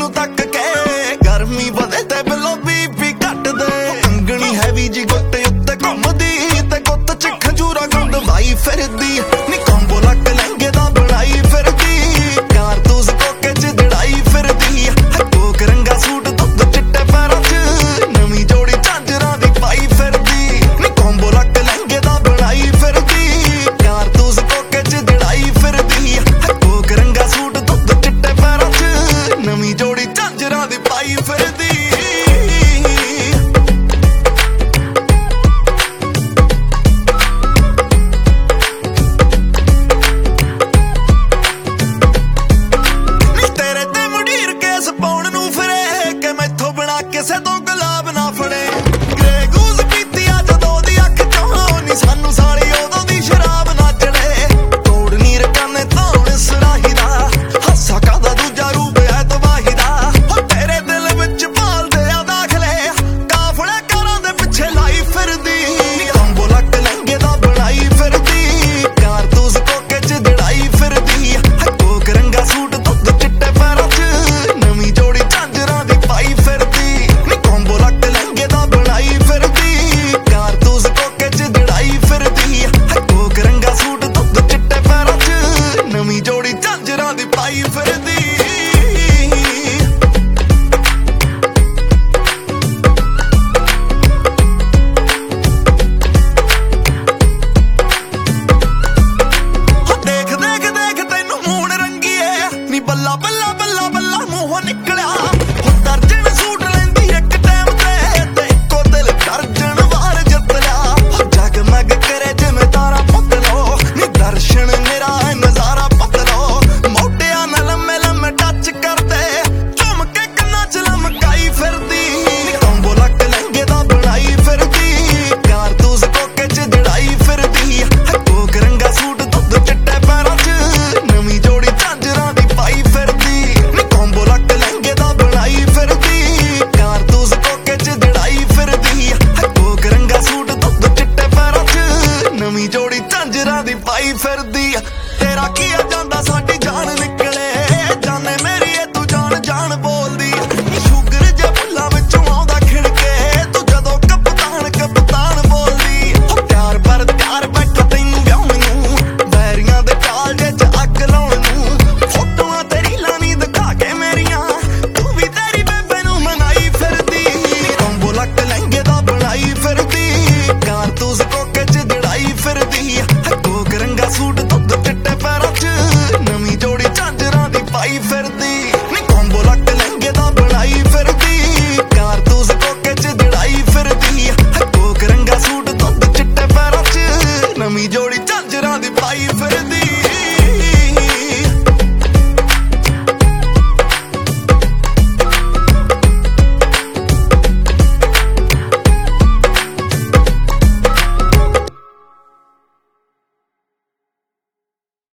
ਨੂੰ ਤੱਕ ਕੇ ਗਰਮੀ ਵਧੇ ਤੇ ਬਿਲੋ ਬੀਪੀ ਘਟ ਦੇ ਅੰਗਣੀ ਹੈਵੀ ਜੀ ਗੁੱਟ ਉੱਤੇ ਘੁੰਮਦੀ ਤੇ ਗੁੱਤ ਚ ਖਜੂਰਾ ਗੁੰਦ ਵਾਈ ਫਿਰਦੀ ਨੀ ਕੰਬੋ ਲੱਕ ਲਹਿੰਗੇ ਦਾ ਬਣਾਈ ਫਿਰਦੀ ਕਾਰਤੂਸ ਕੋਕੇ ਚ ਜੜਾਈ ਫਿਰਦੀ ਕੋਕ ਰੰਗਾ ਸੂਟ ਦੁੱਧ ਚਿੱਟੇ ਪੈਰਾਂ ਚ ਨਵੀਂ ਜੋੜੀ ਝਾਂਜਰਾਂ ਦੀ ਪਾਈ ਫਿਰਦੀ ਨੀ ਕੰਬੋ ਲੱਕ ਲਹਿੰਗੇ ਦਾ ਬਣਾਈ ਫਿਰਦੀ ਕਾਰਤੂਸ ਕੋਕੇ ਚ ਜੜਾਈ ਫਿਰਦੀ ਕੋਕ ਰੰਗਾ ਸੂਟ ਦੁੱਧ ਚਿੱਟੇ ਪੈਰਾਂ ਚ ਨਵੀਂ ਜੋੜੀ ਝਾਂਜਰਾਂ ਦੀ ਪਾਈ ਫਿਰਦੀ ਪਾਉਣ ਨੂੰ ਫਿਰੇ ਕਿ ਮੈਥੋਂ ਬਿਨਾ ਕਿਸੇ ਤੋਂ ਗੁਲਾਬ ਨਾ ਫੜੇ ਗ੍ਰੇ ਗੂਜ਼ ਪੀਤੀ ਆ ਜਦੋਂ ਦੀ ਅੱਖ ਚੋਂ ਨੀ ਸਾਨੂੰ ਸਾਲੀ ਉਦੋਂ ਦੀ ਸ਼ਰਾਬ ਨਾ ਚੜੇ ਤੋੜ ਨੀ ਰਕਾਨੇ ਧੌਣ ਸਰਾਹੀ ਦਾ ਹਾਸਾ ਕਾਦਾ ਦੂਜਾ ਰੂਪ ਹੈ ਤਬਾਹੀ ਦਾ ਤੇਰੇ ਦਿਲ ਵਿੱਚ ਭਾਲਦੇ ਆ ਦਾਖਲੇ ਕਾਫਲੇ ਕਾਰਾਂ ਦੇ ਪਿੱਛੇ ਲਾਈ ਫਿਰਦੀ ਕੰਬੋ ਲੱਕ ਲਹਿੰਗੇ ਦਾ ਬਣਾਈ ਫਿਰਦੀ ਕਾਰਤੂਸ ਕੋਕੇ ਚ ਜੜਾਈ ਫਿਰਦੀ ਕੋਕ ਰੰਗਾ ਸੂਟ ਦੁੱਧ ਚਿੱਟੇ ਪੈਰਾਂ ਚ ਨਵੀਂ ਜੋੜੀ ਝਾਂਜਰਾਂ ਦੀ ਪਾਈ ਫਿਰਦੀ ਨੀ ਕੰਬੋ ਲੱਕ ਲਹਿੰਗੇ ਦਾ ਬਣਾਈ ਫਿਰਦੀ ਕਾਰਤੂਸ ਕੋਕੇ ਚ ਜੜਾਈ ਫਿਰਦੀ ਕੋਕ ਰੰਗਾ ਸੂਟ ਦੁੱਧ ਚਿੱਟੇ ਪੈਰਾਂ ਚ ਨਵੀਂ ਜੋੜੀ ਝਾਂਜਰਾਂ ਦੀ ਪਾਈ ਫਿਰਦੀ ਬੱਲਾ ਬੱਲਾ ਬੱਲਾ ਬੱਲਾ ਮੂੰਹੋਂ ਨਿਕਲਿਆ ਦਰਜਨ ਸੂਟ ਲੈਂਦੀ ਇੱਕ ਟਾਈਮ ਤੇ ਇੱਕੋ ਦਿਲ ਦਰਜਨ ਵਾਰ ਜਿੱਤ ਲਿਆ ਜਗਮਗ ਕਰੇ ਜਿਵੇਂ ਤਾਰਾ ਪੁੱਤ ਲੋ ਨੀ ਦਰਸ਼ਨ ਮੇਰਾ ਨਜ਼ਾਰਾ ਪੁੱਤ ਲੋ ਮੋਢਿਆਂ ਨਾਲ ਲੰਮੇ ਲੰਮੇ ਟੱਚ ਕਰਦੇ ਝੁੰਮ ਕੇ ਕੰਨਾਂ ਚ ਲਮਕਾਈ ਫਿਰਦੀ ਨੀ ਕੰਬੋ ਲੱਕ ਲਹਿੰਗੇ ਦਾ ਬਣਾਈ ਫਿਰਦੀ ਕਾਰਤੂਸ ਕੋਕੇ ਚ ਜੜਾਈ ਫਿਰਦੀ ਕੋਕ ਰੰਗਾ ਸੂਟ ਦੁੱਧ ਚਿੱਟੇ ਪੈਰਾਂ ਚ ਨਵੀਂ ਜੋੜੀ ਝਾਂਜਰਾਂ ਦੀ ਪਾਈ ਫਿਰਦੀ ਨੀ ਕੰਬੋ ਲੱਕ ਲਹਿੰਗੇ ਦਾ ਬਣਾਈ ਫਿਰਦੀ ਕਾਰਤੂਸ ਕੋਕੇ ਚ ਜੜਾਈ ਫਿਰਦੀ ਕੋਕ ਰੰਗਾ ਸੂਟ ਦੁੱਧ ਚਿੱਟੇ ਪੈਰਾਂ ਚ ਨਵੀਂ ਜੋੜੀ ਝਾਂਜਰਾਂ ਦੀ ਪਾਈ ਫਿਰਦੀ ਤੇਰਾ ਕੀ ਆ ਜਾਂਦਾ